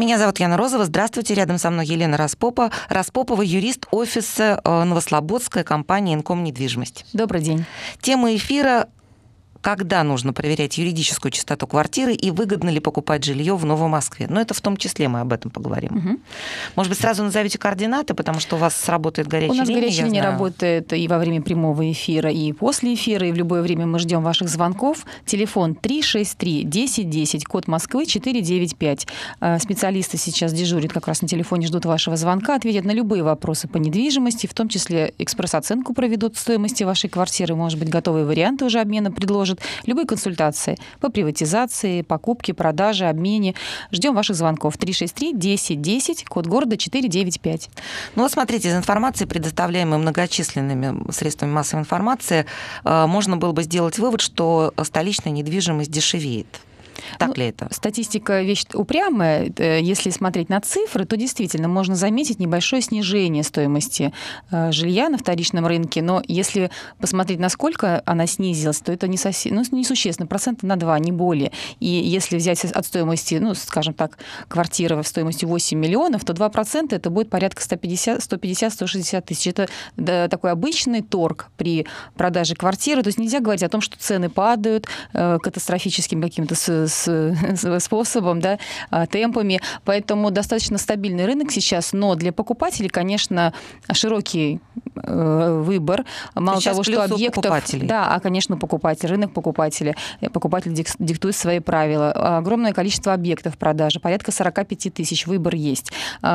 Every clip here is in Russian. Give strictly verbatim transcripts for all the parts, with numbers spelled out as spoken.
Меня зовут Яна Розова. Здравствуйте. Рядом со мной Елена Распопа. Распопова, юрист офиса Новослободская компания «Инком недвижимость». Добрый день. Тема эфира: когда нужно проверять юридическую чистоту квартиры и выгодно ли покупать жилье в Новой Москве. Но это в том числе мы об этом поговорим. Угу. Может быть, сразу назовите координаты, потому что у вас сработает горячая линия. У нас линия, горячая линия работает и во время прямого эфира, и после эфира, и в любое время мы ждем ваших звонков. Телефон три шесть три десять десять, код Москвы четыре девять пять. Специалисты сейчас дежурят как раз на телефоне, ждут вашего звонка, ответят на любые вопросы по недвижимости, в том числе экспресс-оценку проведут стоимости вашей квартиры, может быть, готовые варианты уже обмена предложат. Любые консультации по приватизации, покупке, продаже, обмене. Ждем ваших звонков. три шесть три десять десять, код города четыре девять пять. Ну вот смотрите, из информации, предоставляемой многочисленными средствами массовой информации, можно было бы сделать вывод, что столичная недвижимость дешевеет. Так ну, ли это? Статистика вещь упрямая. Если смотреть на цифры, то действительно можно заметить небольшое снижение стоимости жилья на вторичном рынке. Но если посмотреть, насколько она снизилась, то это не совсем, ну, несущественно, процента на два, не более. И если взять от стоимости, ну, скажем так, квартиры в стоимости восемь миллионов, то два процента это будет порядка сто пятьдесят - сто шестьдесят тысяч. Это да, такой обычный торг при продаже квартиры. То есть нельзя говорить о том, что цены падают э, катастрофическим каким-то способом, да, темпами. Поэтому достаточно стабильный рынок сейчас, но для покупателей, конечно, широкий выбор. Мало сейчас того, что объектов... покупателей. Да, а, конечно, покупатель, рынок покупателя. Покупатель диктует свои правила. Огромное количество объектов продажи, порядка сорок пять тысяч, выбор есть.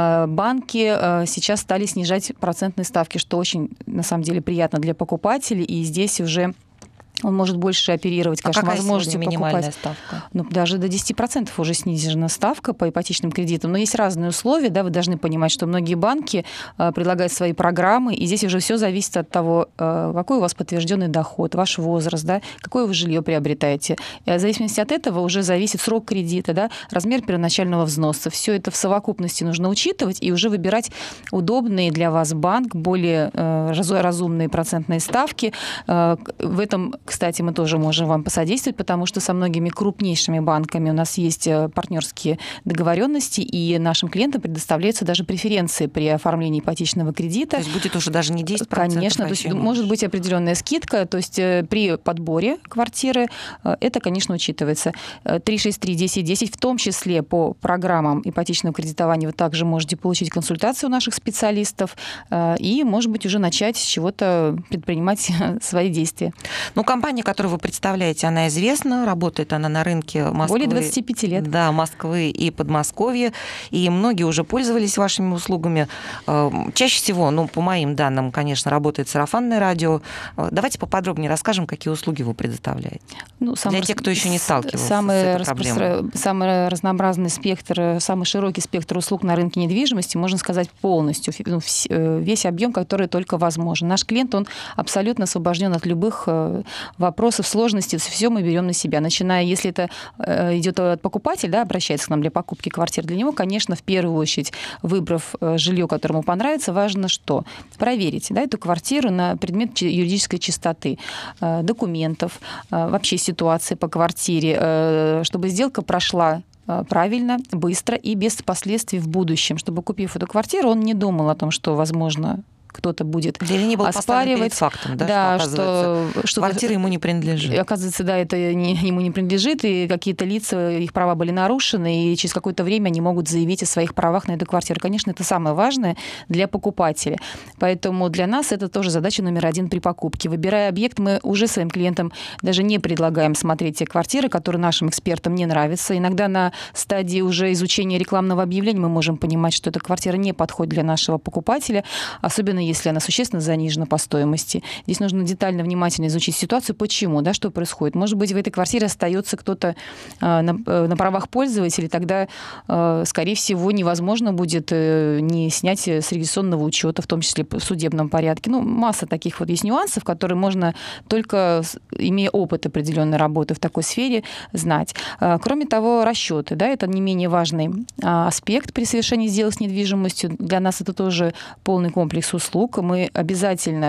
Банки сейчас стали снижать процентные ставки, что очень, на самом деле, приятно для покупателей, и здесь уже он может больше оперировать, конечно, а какая возможностью минимальная покупать. Ставка? Ну, даже до десять процентов уже снижена ставка по ипотечным кредитам. Но есть разные условия, да, вы должны понимать, что многие банки э, предлагают свои программы, и здесь уже все зависит от того, э, какой у вас подтвержденный доход, ваш возраст, да, какое вы жилье приобретаете. И в зависимости от этого уже зависит срок кредита, да, размер первоначального взноса. Все это в совокупности нужно учитывать и уже выбирать удобные для вас банк, более э, разумные процентные ставки. Э, в этом, кстати, мы тоже можем вам посодействовать, потому что со многими крупнейшими банками у нас есть партнерские договоренности, и нашим клиентам предоставляются даже преференции при оформлении ипотечного кредита. То есть будет уже даже не десять процентов? Конечно, то есть может быть определенная скидка, то есть при подборе квартиры это, конечно, учитывается. три шесть три десять десять, в том числе по программам ипотечного кредитования вы также можете получить консультацию у наших специалистов и, может быть, уже начать с чего-то предпринимать свои действия. Ну, компания, которую вы представляете, она известна, работает она на рынке Москвы. Более двадцати пяти лет. Да, Москвы и Подмосковья, и многие уже пользовались вашими услугами. Чаще всего, ну, по моим данным, конечно, работает сарафанное радио. Давайте поподробнее расскажем, какие услуги вы предоставляете. Ну, Для тех, кто еще не сталкивался самый с этой проблемой. Распро... Самый разнообразный спектр, самый широкий спектр услуг на рынке недвижимости, можно сказать, полностью, весь объем, который только возможен. Наш клиент, он абсолютно освобожден от любых вопросов, сложностей, все мы берем на себя. Начиная, если это идет от покупателя, да, обращается к нам для покупки квартир, для него, конечно, в первую очередь, выбрав жилье, которое ему понравится, важно что? Проверить, да, эту квартиру на предмет юридической чистоты, документов, вообще ситуации по квартире, чтобы сделка прошла правильно, быстро и без последствий в будущем, чтобы, купив эту квартиру, он не думал о том, что, возможно, кто-то будет Или не был оспаривать. Перед фактом, да, да, что, что, что квартира ему не принадлежит. Оказывается, да, это не, ему не принадлежит, и какие-то лица, их права были нарушены, и через какое-то время они могут заявить о своих правах на эту квартиру. Конечно, это самое важное для покупателя. Поэтому для нас это тоже задача номер один при покупке. Выбирая объект, мы уже своим клиентам даже не предлагаем смотреть те квартиры, которые нашим экспертам не нравятся. Иногда на стадии уже изучения рекламного объявления мы можем понимать, что эта квартира не подходит для нашего покупателя, особенно если она существенно занижена по стоимости. Здесь нужно детально, внимательно изучить ситуацию, почему, да, что происходит. Может быть, в этой квартире остается кто-то э, на, э, на правах пользователя, тогда, э, скорее всего, невозможно будет э, не снять с регистрационного учета, в том числе в судебном порядке. Ну, масса таких вот есть нюансов, которые можно только, имея опыт определенной работы в такой сфере, знать. Э, кроме того, расчеты, да, это не менее важный э, аспект при совершении сделок с недвижимостью. Для нас это тоже полный комплекс услуг. Мы обязательно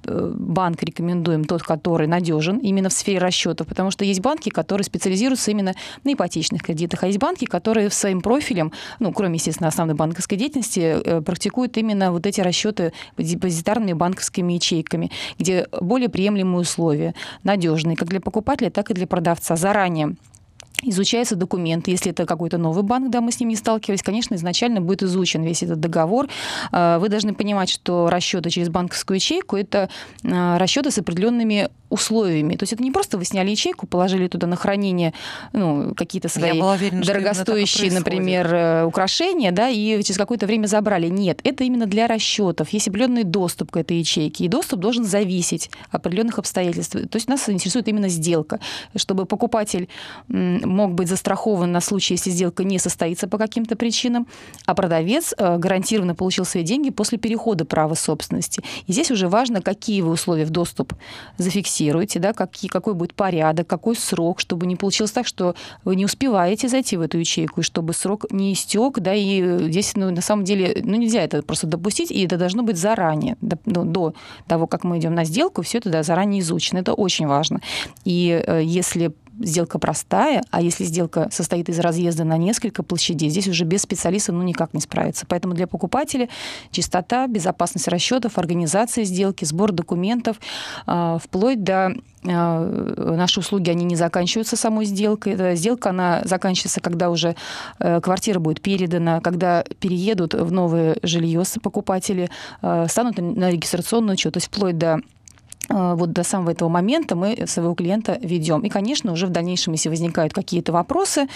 банк рекомендуем тот, который надежен именно в сфере расчетов, потому что есть банки, которые специализируются именно на ипотечных кредитах, а есть банки, которые своим профилем, ну, кроме, естественно, основной банковской деятельности, практикуют именно вот эти расчеты депозитарными банковскими ячейками, где более приемлемые условия, надежные как для покупателя, так и для продавца. Заранее изучаются документы. Если это какой-то новый банк, да, мы с ним не сталкивались, конечно, изначально будет изучен весь этот договор. Вы должны понимать, что расчеты через банковскую ячейку – это расчеты с определенными условиями. То есть это не просто вы сняли ячейку, положили туда на хранение, ну, какие-то свои уверена, дорогостоящие, например, украшения, да, и через какое-то время забрали. Нет, это именно для расчетов. Есть определенный доступ к этой ячейке, и доступ должен зависеть от определенных обстоятельств. То есть нас интересует именно сделка, чтобы покупатель мог быть застрахован на случай, если сделка не состоится по каким-то причинам, а продавец гарантированно получил свои деньги после перехода права собственности. И здесь уже важно, какие вы условия в доступ зафиксируете, да, какие, какой будет порядок, какой срок, чтобы не получилось так, что вы не успеваете зайти в эту ячейку, и чтобы срок не истек, да, и здесь, ну, на самом деле, ну, нельзя это просто допустить, и это должно быть заранее, до, до того, как мы идем на сделку, все это, да, заранее изучено, это очень важно. И э, если сделка простая, а если сделка состоит из разъезда на несколько площадей, здесь уже без специалиста ну никак не справиться. Поэтому для покупателя чистота, безопасность расчетов, организация сделки, сбор документов, вплоть до наши услуги, они не заканчиваются самой сделкой. Эта сделка, она заканчивается, когда уже квартира будет передана, когда переедут в новое жилье покупатели, станут на регистрационный учет, то есть вплоть до вот до самого этого момента мы своего клиента ведем. И, конечно, уже в дальнейшем, если возникают какие-то вопросы,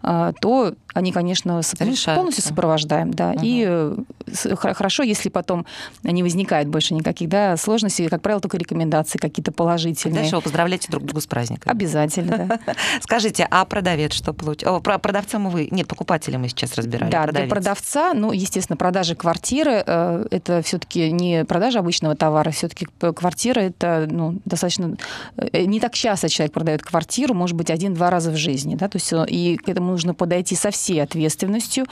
то они, конечно, решаются. Полностью сопровождаем. Да. Угу. И хорошо, если потом не возникает больше никаких, да, сложностей, как правило, только рекомендации какие-то положительные. Дальше вы поздравляете друг друга с праздником. Обязательно, да. Скажите, а продавец что получит? Продавцем вы... Нет, покупателя мы сейчас разбирали. Да, для продавца, ну, естественно, продажа квартиры – это все-таки не продажа обычного товара, все-таки квартира – это ну, достаточно... Не так часто человек продает квартиру, может быть, один-два раза в жизни. Да? То есть, и к этому нужно подойти со всей ответственностью.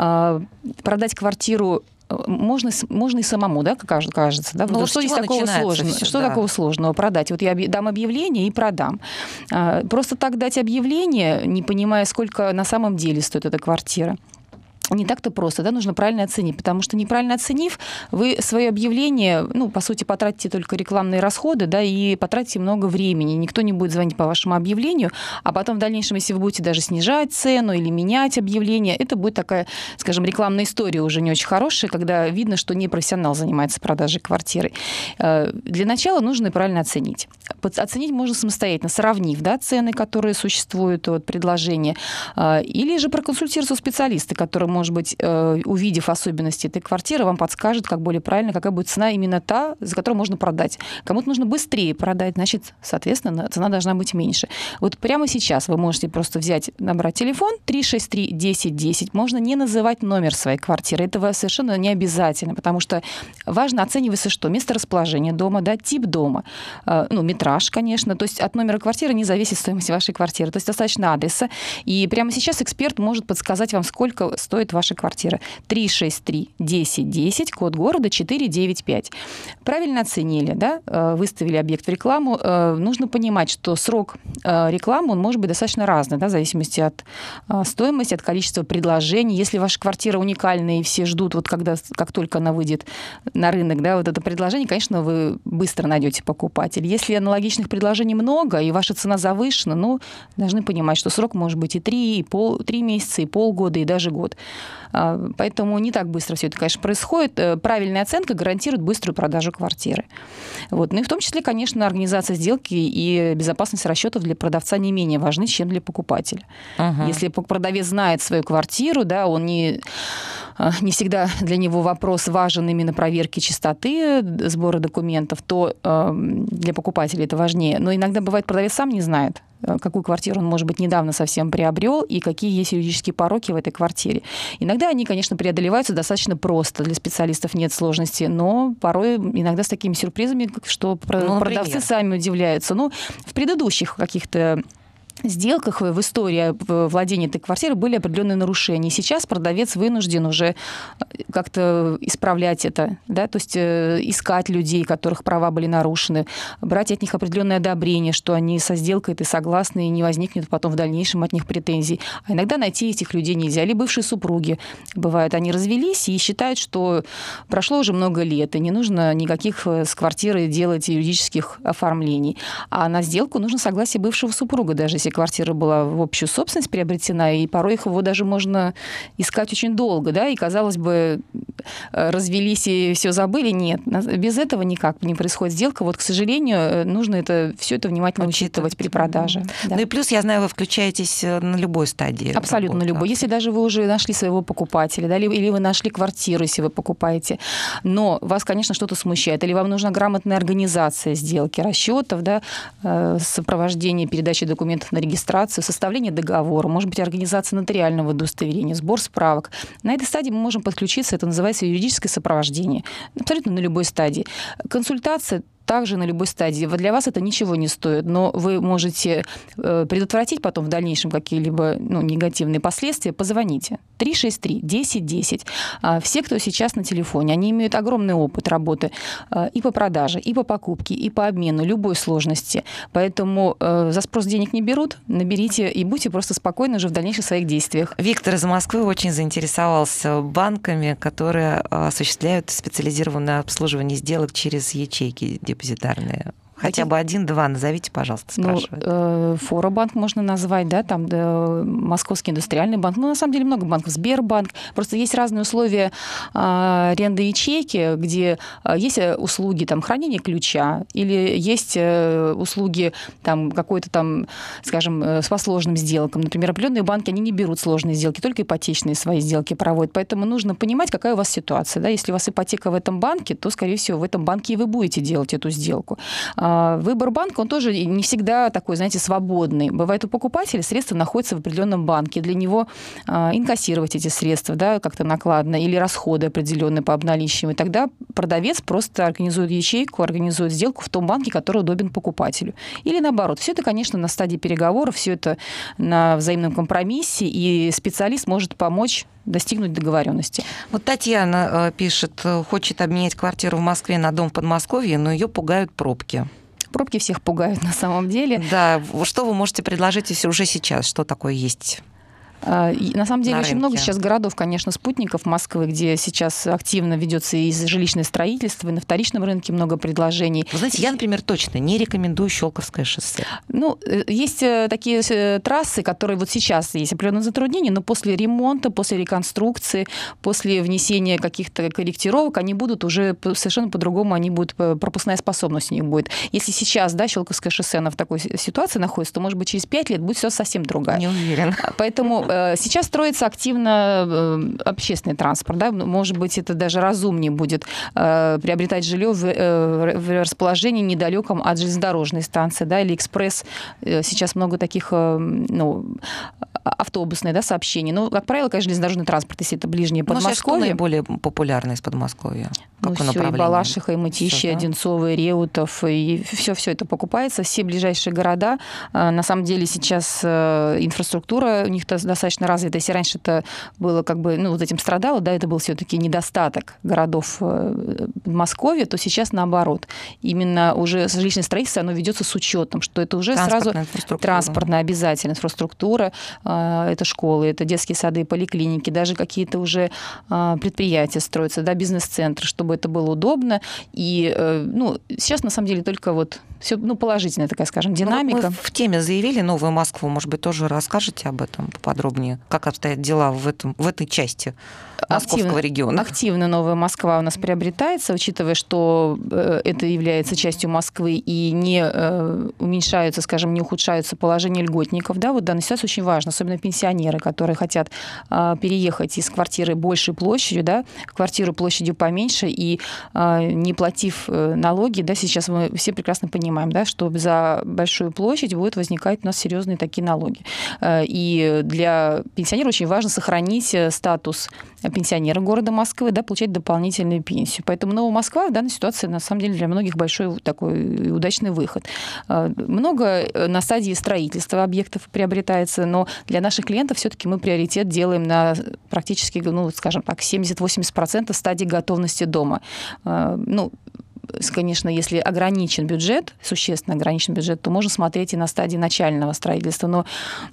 Продать квартиру можно, можно и самому, да, как кажется. Да? Ну, что здесь такого сложного? Все, что да. такого сложного продать? Вот я дам объявление и продам. Просто так дать объявление, не понимая, сколько на самом деле стоит эта квартира. Не так-то просто, да, нужно правильно оценить, потому что неправильно оценив, вы свое объявление, ну, по сути, потратите только рекламные расходы, да, и потратите много времени. Никто не будет звонить по вашему объявлению, а потом в дальнейшем, если вы будете даже снижать цену или менять объявление, это будет такая, скажем, рекламная история уже не очень хорошая, когда видно, что не профессионал занимается продажей квартиры. Для начала нужно правильно оценить. Оценить можно самостоятельно, сравнив, да, цены, которые существуют от предложения, или же проконсультироваться у специалиста, который, может быть, увидев особенности этой квартиры, вам подскажет, как более правильно, какая будет цена именно та, за которую можно продать. Кому-то нужно быстрее продать, значит, соответственно, цена должна быть меньше. Вот прямо сейчас вы можете просто взять, набрать телефон три шесть три десять десять. Можно не называть номер своей квартиры. Это совершенно не обязательно, потому что важно оценивается что? Место расположения дома, да, тип дома, ну, метраж, конечно. То есть от номера квартиры не зависит стоимость вашей квартиры. То есть достаточно адреса. И прямо сейчас эксперт может подсказать вам, сколько стоит ваша квартира. три шесть три десять десять, код города четыре девять пять. Правильно оценили, да, выставили объект в рекламу. Нужно понимать, что срок рекламы, он может быть достаточно разный, да, в зависимости от стоимости, от количества предложений. Если ваша квартира уникальная, и все ждут, вот когда, как только она выйдет на рынок, да, вот это предложение, конечно, вы быстро найдете покупателя. Если аналогичных предложений много, и ваша цена завышена, ну, должны понимать, что срок может быть и три, и пол, три месяца, и полгода, и даже год. Поэтому не так быстро все это, конечно, происходит. Правильная оценка гарантирует быструю продажу квартиры. Вот. Ну и в том числе, конечно, организация сделки и безопасность расчетов для продавца не менее важны, чем для покупателя. Uh-huh. Если продавец знает свою квартиру, да, он не, не всегда для него вопрос важен именно проверки чистоты сбора документов, то для покупателя это важнее. Но иногда бывает, продавец сам не знает, какую квартиру он, может быть, недавно совсем приобрел, и какие есть юридические пороки в этой квартире. Иногда они, конечно, преодолеваются достаточно просто, для специалистов нет сложности, но порой иногда с такими сюрпризами, что ну, продавцы сами удивляются. Ну, в предыдущих каких-то сделках в истории владения этой квартиры были определенные нарушения. Сейчас продавец вынужден уже как-то исправлять это, да, то есть искать людей, которых права были нарушены, брать от них определенное одобрение, что они со сделкой этой согласны, и не возникнет потом в дальнейшем от них претензий. А иногда найти этих людей нельзя. Или бывшие супруги, бывают, они развелись и считают, что прошло уже много лет, и не нужно никаких с квартиры делать юридических оформлений. А на сделку нужно согласие бывшего супруга, даже если квартира была в общую собственность приобретена, и порой их его даже можно искать очень долго, да, и, казалось бы, развелись и все забыли. Нет, без этого никак не происходит сделка. Вот, к сожалению, нужно это, все это внимательно учитывать при продаже. Да. Ну и плюс, я знаю, вы включаетесь на любой стадии. Абсолютно на любой. Если даже вы уже нашли своего покупателя, да, или вы нашли квартиру, если вы покупаете, но вас, конечно, что-то смущает, или вам нужна грамотная организация сделки, расчетов, да, сопровождение передачи документов на регистрацию, составление договора, может быть, организация нотариального удостоверения, сбор справок. На этой стадии мы можем подключиться, это называется юридическое сопровождение, абсолютно на любой стадии. Консультация также на любой стадии. Для вас это ничего не стоит, но вы можете предотвратить потом в дальнейшем какие-либо ну, негативные последствия. Позвоните. три шесть три десять десять. Все, кто сейчас на телефоне, они имеют огромный опыт работы и по продаже, и по покупке, и по обмену любой сложности. Поэтому за спрос денег не берут, наберите и будьте просто спокойны уже в дальнейших своих действиях. Виктор из Москвы очень заинтересовался банками, которые осуществляют специализированное обслуживание сделок через ячейки депозитарные. Хотя бы один-два назовите, пожалуйста, спрашивают. Ну, Форобанк можно назвать, да, там да, Московский индустриальный банк. Ну, на самом деле много банков. Сбербанк. Просто есть разные условия аренды ячейки, где есть услуги там, хранения ключа, или есть услуги там, какой-то там, скажем, по сложным сделкам. Например, определенные банки, они не берут сложные сделки, только ипотечные свои сделки проводят. Поэтому нужно понимать, какая у вас ситуация. Да? Если у вас ипотека в этом банке, то, скорее всего, в этом банке и вы будете делать эту сделку. Выбор банка, он тоже не всегда такой, знаете, свободный. Бывает, у покупателя средства находятся в определенном банке. Для него инкассировать эти средства, да, как-то накладно, или расходы определенные по обналичиванию. И тогда продавец просто организует ячейку, организует сделку в том банке, который удобен покупателю. Или наоборот. Все это, конечно, на стадии переговоров, все это на взаимном компромиссе, и специалист может помочь достигнуть договоренности. Вот Татьяна пишет, хочет обменять квартиру в Москве на дом в Подмосковье, но ее пугают пробки. Пробки всех пугают на самом деле. Да, что вы можете предложить уже сейчас? Что такое есть? На самом деле на очень рынке. много сейчас городов, конечно, спутников Москвы, где сейчас активно ведется и жилищное строительство, и на вторичном рынке много предложений. Вы знаете, я, например, точно не рекомендую Щелковское шоссе. Ну, есть такие трассы, которые вот сейчас есть определенные затруднения, но после ремонта, после реконструкции, после внесения каких-то корректировок, они будут уже совершенно по-другому, они будут, пропускная способность у них будет. Если сейчас, да, Щелковское шоссе, оно в такой ситуации находится, то, может быть, через пять лет будет все совсем другая. Не уверена. Поэтому сейчас строится активно общественный транспорт. Да? Может быть, это даже разумнее будет приобретать жилье в расположении недалеком от железнодорожной станции, да, или экспресс. Сейчас много таких, ну, автобусные, да, сообщений. Но, как правило, конечно, железнодорожный транспорт, если это ближнее Подмосковье. Но наиболее популярное из Подмосковья? Ну, все, и Балашиха, и Мытищи, да? Одинцово, и Реутов, и все-все это покупается. Все ближайшие города. На самом деле сейчас инфраструктура у них достаточно развита. Если раньше это было как бы, ну, вот этим страдало, да, это был все-таки недостаток городов Подмосковья, то сейчас наоборот. Именно уже жилищное строительство, оно ведется с учетом, что это уже сразу транспортная обязательная инфраструктура. Это школы, это детские сады, поликлиники, даже какие-то уже предприятия строятся, да, бизнес-центры, чтобы это было удобно. И, ну, сейчас, на самом деле, только вот все, ну, положительная такая, скажем, динамика. Ну, мы в теме заявили Новую Москву, может быть, тоже расскажете об этом поподробнее, как обстоят дела в, этом, в этой части московского активно, региона? Активно Новая Москва у нас приобретается, учитывая, что это является частью Москвы и не уменьшаются, скажем, не ухудшаются положение льготников. Да, вот в данной ситуации очень важно, особенно пенсионеры, которые хотят переехать из квартиры большей площадью, да, в квартиру площадью поменьше, и не платив налоги, да, сейчас мы все прекрасно понимаем, да, что за большую площадь будут возникать у нас серьезные такие налоги. И для пенсионеров очень важно сохранить статус пенсионеры города Москвы, да, получать дополнительную пенсию. Поэтому Новая Москва в данной ситуации, на самом деле, для многих большой такой удачный выход. Много на стадии строительства объектов приобретается, но для наших клиентов все-таки мы приоритет делаем на практически, ну, скажем так, семьдесят-восемьдесят процентов стадии готовности дома. Ну, конечно, если ограничен бюджет, существенно ограничен бюджет, то можно смотреть и на стадии начального строительства. Но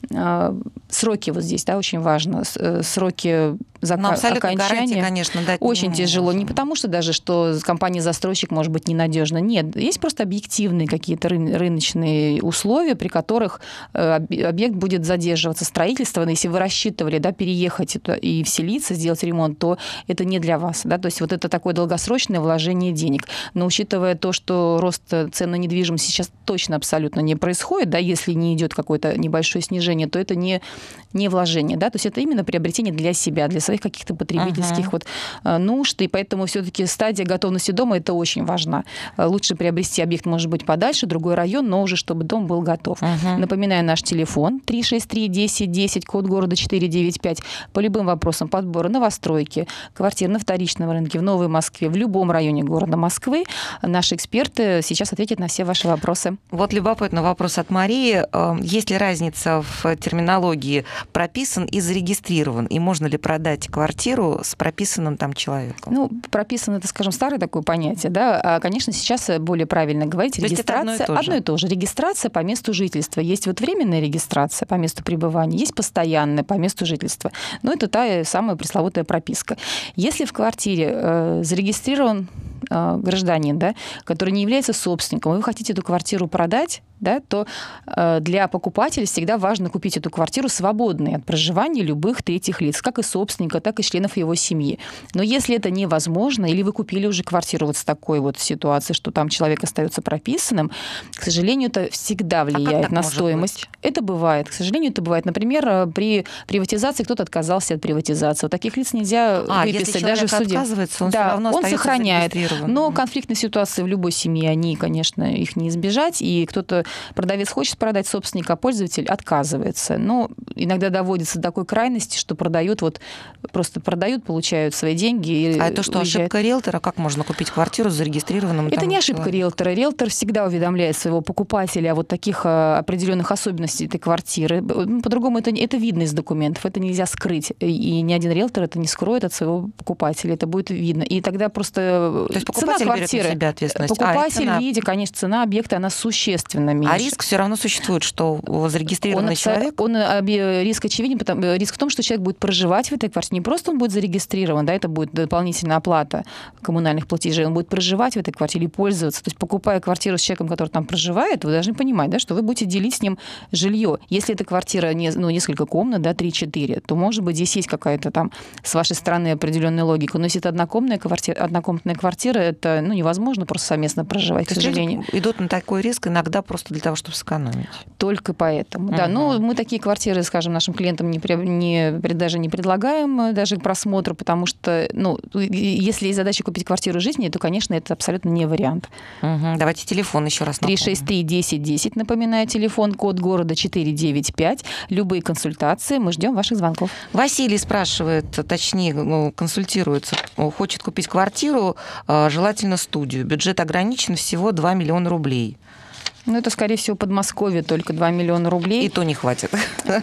э, сроки вот здесь, да, очень важно. Сроки зака- окончания, конечно, дать очень не тяжело. можем. Не потому, что даже что компания-застройщик может быть ненадежна. Нет, есть просто объективные какие-то ры- рыночные условия, при которых э, объект будет задерживаться строительство. Но если вы рассчитывали, да, переехать и вселиться, сделать ремонт, то это не для вас. Да? То есть вот это такое долгосрочное вложение денег. Но учитывая то, что рост цен на недвижимость сейчас точно абсолютно не происходит, да, если не идет какое-то небольшое снижение, то это не, не вложение, да, то есть это именно приобретение для себя, для своих каких-то потребительских uh-huh. вот нужд, и поэтому все-таки стадия готовности дома это очень важно. Лучше приобрести объект, может быть, подальше, другой район, но уже чтобы дом был готов. Uh-huh. Напоминаю, наш телефон три шесть три десять десять, код города четыре девять пять. По любым вопросам подбора новостройки, квартир на вторичном рынке в Новой Москве, в любом районе города Москвы. Наши эксперты сейчас ответят на все ваши вопросы. Вот любопытный вопрос от Марии. Есть ли разница в терминологии прописан и зарегистрирован? И можно ли продать квартиру с прописанным там человеком? Ну, прописан, это, скажем, старое такое понятие, да. А, конечно, сейчас более правильно говорить. Регистрация. Это одно и то же. Одно и то же. Регистрация по месту жительства. Есть вот временная регистрация по месту пребывания, есть постоянная по месту жительства. Но это та самая пресловутая прописка. Если в квартире э, зарегистрирован гражданин, да, который не является собственником, и вы хотите эту квартиру продать, да, то э, для покупателя всегда важно купить эту квартиру свободной от проживания любых третьих лиц, как и собственника, так и членов его семьи. Но если это невозможно, или вы купили уже квартиру вот с такой вот ситуацией, что там человек остается прописанным, к сожалению, это всегда влияет а на стоимость. Быть? Это бывает. К сожалению, это бывает. Например, при приватизации кто-то отказался от приватизации. Вот таких лиц нельзя а, выписать даже в суде. Отказывается, он да, все равно он сохраняет. Но mm-hmm. конфликтные ситуации в любой семье, они, конечно, их не избежать. И кто-то, продавец хочет продать собственника, а пользователь отказывается. Но иногда доводится до такой крайности, что продают, вот просто продают, получают свои деньги. И а это что, уезжают. Ошибка риэлтора? Как можно купить квартиру с зарегистрированным? Это не ошибка человеком? риэлтора. Риэлтор всегда уведомляет своего покупателя о вот таких определенных особенностей этой квартиры. По-другому это, это видно из документов, это нельзя скрыть. И ни один риэлтор это не скроет от своего покупателя. Это будет видно. И тогда просто То есть покупатель цена берет квартиры, на себя ответственность. покупатель а, видит, конечно, цена объекта, она существенно меньше. А риск все равно существует, что зарегистрированный он, человек... Он, риск очевиден, потому, риск в том, что человек будет проживать в этой квартире. Не просто он будет зарегистрирован, да, это будет дополнительная оплата коммунальных платежей, он будет проживать в этой квартире и пользоваться. То есть, покупая квартиру с человеком, который там проживает, вы должны понимать, да, что вы будете делить с ним жилье. Если эта квартира не, ну, несколько комнат, да, три-четыре, то, может быть, здесь есть какая-то там с вашей стороны определенная логика. Но если это однокомнатная квартира, однокомнатная квартира, это, ну, невозможно просто совместно проживать, то к сожалению. Идут на такой риск иногда просто для того, чтобы сэкономить. Только поэтому, uh-huh. да. Но мы такие квартиры, скажем, нашим клиентам не, не, даже не предлагаем даже к просмотру, потому что, ну, если есть задача купить квартиру жизни, то, конечно, это абсолютно не вариант. Uh-huh. Давайте телефон еще раз напомню. три шесть три десять десять, напоминаю, телефон, код города четыре девять пять. Любые консультации, мы ждем ваших звонков. Василий спрашивает, точнее, консультируется, хочет купить квартиру, желательно студию. Бюджет ограничен, всего два миллиона рублей. Ну, это, скорее всего, Подмосковье, только два миллиона рублей. И то не хватит.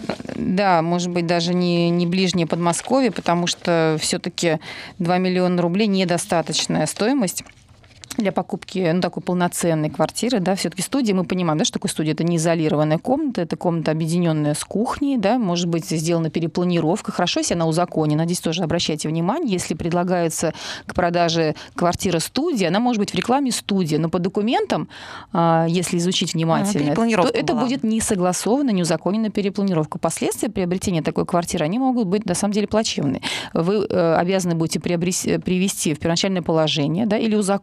Да, может быть, даже не, не ближнее Подмосковье, потому что все-таки два миллиона рублей недостаточная стоимость для покупки, ну, такой полноценной квартиры, да, все-таки студия, мы понимаем, да, что такое студия, это не изолированная комната, это комната, объединенная с кухней, да, может быть, сделана перепланировка, хорошо, если она узаконена, здесь тоже обращайте внимание, если предлагается к продаже квартира-студия, она может быть в рекламе студия, но по документам, если изучить внимательно, а, то это была. будет не согласованно, не узаконенная перепланировка. Последствия приобретения такой квартиры, они могут быть, на самом деле, плачевные. Вы обязаны будете привести в первоначальное положение, да, или узаконить,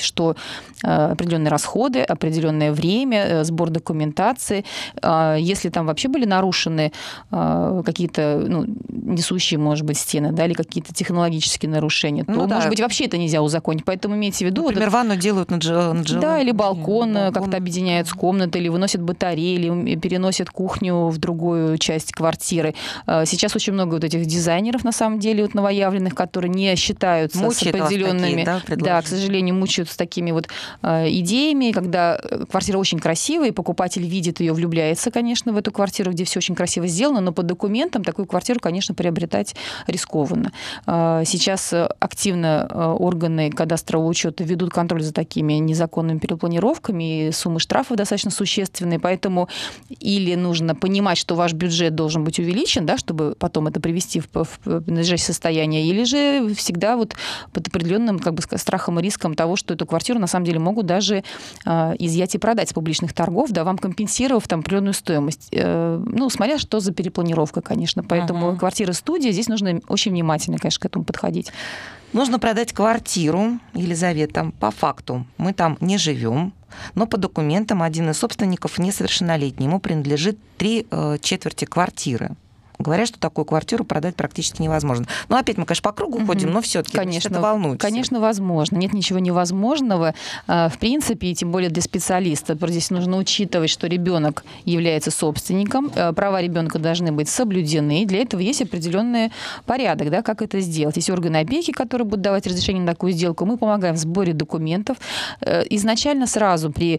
что определенные расходы, определенное время, сбор документации. Если там вообще были нарушены какие-то, ну, несущие, может быть, стены, да, или какие-то технологические нарушения, то, ну, да. может быть, вообще это нельзя узаконить. Поэтому имейте в виду... Например, вот, ванну делают на жилом. Да, или балкон, балкон как-то объединяют с комнатой, или выносят батареи, или переносят кухню в другую часть квартиры. Сейчас очень много вот этих дизайнеров, на самом деле, вот новоявленных, которые не считаются Мучает с определенными... Такие, да, да, к сожалению, мучаются такими вот идеями, когда квартира очень красивая, и покупатель видит ее, влюбляется, конечно, в эту квартиру, где все очень красиво сделано, но по документам такую квартиру, конечно, приобретать рискованно. Сейчас активно органы кадастрового учета ведут контроль за такими незаконными перепланировками, и суммы штрафов достаточно существенные, поэтому или нужно понимать, что ваш бюджет должен быть увеличен, да, чтобы потом это привести в, в надлежащее состояние, или же всегда вот под определенным, как бы, страхом и риском того, что эту квартиру на самом деле могут даже э, изъять и продать с публичных торгов, да, вам компенсировав там определенную стоимость. Э, ну, смотря что за перепланировка, конечно. Поэтому uh-huh. квартира-студия, здесь нужно очень внимательно, конечно, к этому подходить. Нужно продать квартиру, Елизавета, по факту. Мы там не живем, но по документам один из собственников несовершеннолетний. Ему принадлежит три э, четверти квартиры. Говорят, что такую квартиру продать практически невозможно. Ну, опять мы, конечно, по кругу угу. ходим, но все-таки это волнует. Конечно, возможно. Нет ничего невозможного. В принципе, и тем более для специалиста. Здесь нужно учитывать, что ребенок является собственником, права ребенка должны быть соблюдены. И для этого есть определенный порядок, да, как это сделать. Есть органы опеки, которые будут давать разрешение на такую сделку. Мы помогаем в сборе документов. Изначально сразу при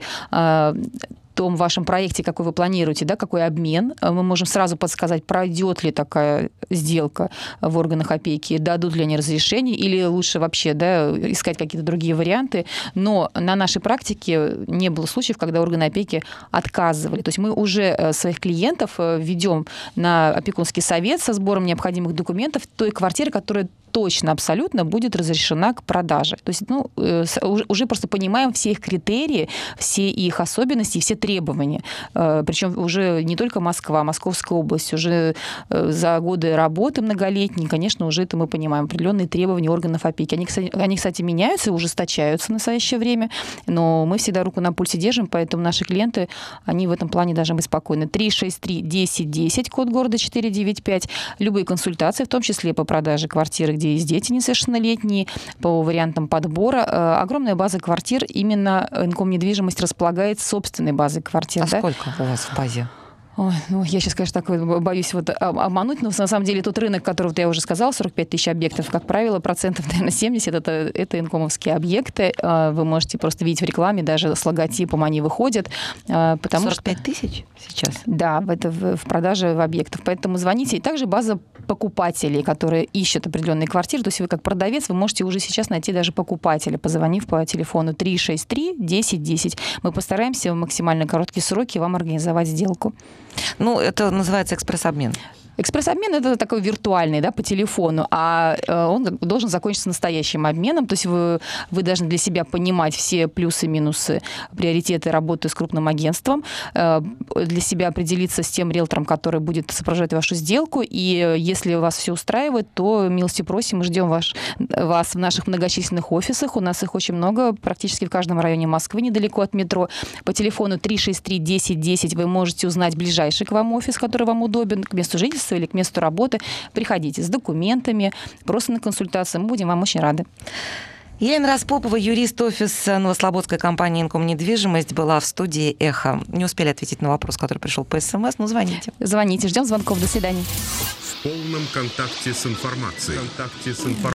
том вашем проекте, какой вы планируете, да, какой обмен, мы можем сразу подсказать, пройдет ли такая сделка в органах опеки, дадут ли они разрешение, или лучше вообще, да, искать какие-то другие варианты. Но на нашей практике не было случаев, когда органы опеки отказывали. То есть мы уже своих клиентов ведем на опекунский совет со сбором необходимых документов той квартиры, которая точно, абсолютно будет разрешена к продаже. То есть, ну, уже просто понимаем все их критерии, все их особенности, все требования. Причем уже не только Москва, Московская область, уже за годы работы многолетней, конечно, уже это мы понимаем, определенные требования органов опеки. Они, кстати, они, кстати меняются, ужесточаются в настоящее время, но мы всегда руку на пульсе держим, поэтому наши клиенты, они в этом плане должны быть спокойны. три шесть три десять десять, код города четыре девять пять. Любые консультации, в том числе по продаже квартиры, где есть дети несовершеннолетние, по вариантам подбора. Огромная база квартир, именно Инком недвижимость располагает собственной базой квартир. А да? сколько у вас в базе? Ой, ну, я сейчас, конечно, так боюсь вот обмануть, но на самом деле тот рынок, который вот я уже сказала, сорок пять тысяч объектов, как правило, процентов, наверное, семьдесят это, это инкомовские объекты. Вы можете просто видеть в рекламе, даже с логотипом они выходят. Потому сорок пять тысяч сейчас? Да, это в, в продаже в объектов. Поэтому звоните. И также база покупателей, которые ищут определенные квартиры. То есть вы как продавец, вы можете уже сейчас найти даже покупателя, позвонив по телефону три шесть три десять десять. Мы постараемся в максимально короткие сроки вам организовать сделку. Ну, это называется экспресс-обмен. Экспресс-обмен – это такой виртуальный, да, по телефону, а он должен закончиться настоящим обменом. То есть вы, вы должны для себя понимать все плюсы и минусы, приоритеты работы с крупным агентством, для себя определиться с тем риэлтором, который будет сопровождать вашу сделку. И если вас все устраивает, то милости просим, мы ждем ваш, вас в наших многочисленных офисах. У нас их очень много, практически в каждом районе Москвы, недалеко от метро. По телефону три шесть три десять десять вы можете узнать ближайший к вам офис, который вам удобен, к месту жительства или к месту работы. Приходите с документами, просто на консультацию. Мы будем вам очень рады. Елена Распопова, юрист офиса новослободской компании «Инком недвижимость», была в студии «Эхо». Не успели ответить на вопрос, который пришел по СМС, но звоните. Звоните, ждем звонков. До свидания. В полном контакте с информацией. Контакте с информацией.